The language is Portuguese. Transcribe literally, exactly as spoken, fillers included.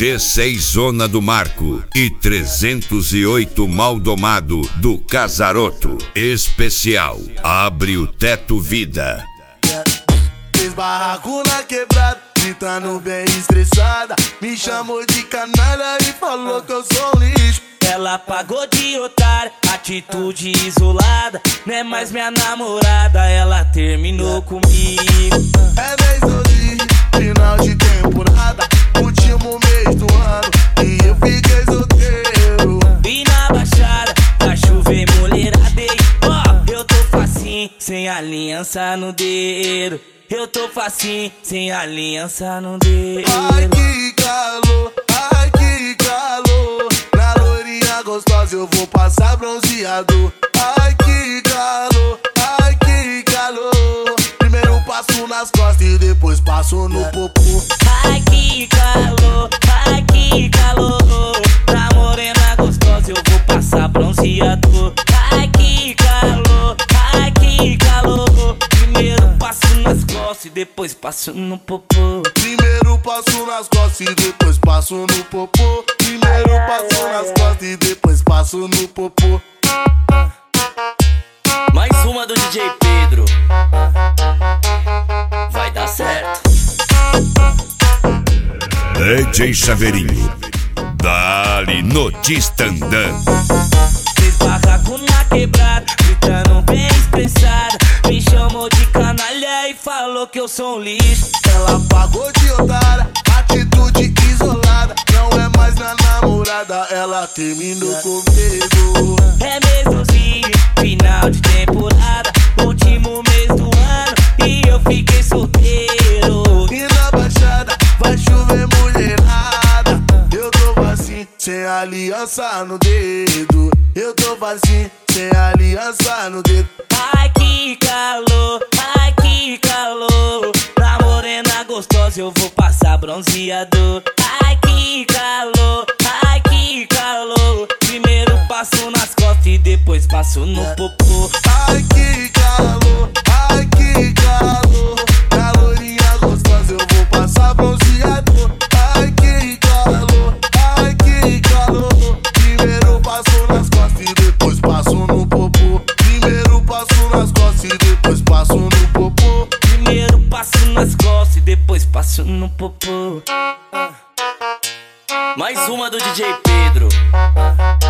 G seis Zona do Marco e trezentos e oito Maldomado do Casaroto. Especial Abre o Teto Vida. Fez barraco na quebrada, gritando bem estressada. Me chamou de canalha e falou que eu sou um lixo. Ela pagou de otária, atitude isolada. Não é mais minha namorada, ela terminou comigo. É mês hoje, final de temporada, último mês do ano, e eu fiquei solteiro. Vi na baixada, pra chover mulherada. Ó, eu tô facinho, sem aliança no dedo. Eu tô facinho, sem aliança no dedo. Ai que calor, ai que calor. Na loirinha gostosa eu vou passar bronzeado. Ai que calor, ai que calor. Primeiro passo nas costas e depois passo no popô. Ai que calor, ai que calor. Na morena gostosa eu vou passar bronzeado. Ai que calor, ai que calor. Primeiro passo nas costas e depois passo no popô. Primeiro passo nas costas e depois passo no popô. Primeiro passo nas costas e depois passo no popô. Mais uma do D J Pedro. Vai dar certo. D J Chaveirinho, dali no Tistandã. Fez barraco na quebrada, gritando bem expressada. Me chamou de canalha e falou que eu sou um lixo. Ela pagou de otária, atitude isolada. Não é mais minha namorada, ela terminou comigo. É mesmozinho, final de temporada, último mês do ano, e eu fiquei solteiro. E na baixada vai chover mulherada. Eu tô assim, sem aliança no dedo. Eu tô assim, sem aliança no dedo. Ai que calor, ai que calor. Na morena gostosa eu vou passar bronzeado. Ai que calor, ai que calor. Primeiro passo nas costas e depois passo no popô. Ai que calor, ai que calor. Na loirinha gostosa eu vou passar bronzeado. Ai que calor, ai que calor. Primeiro passo nas costas e depois passo no popô. Primeiro passo nas costas e depois passo no popô. Primeiro passo nas costas e depois passo no popô. Mais uma do D J Pedro.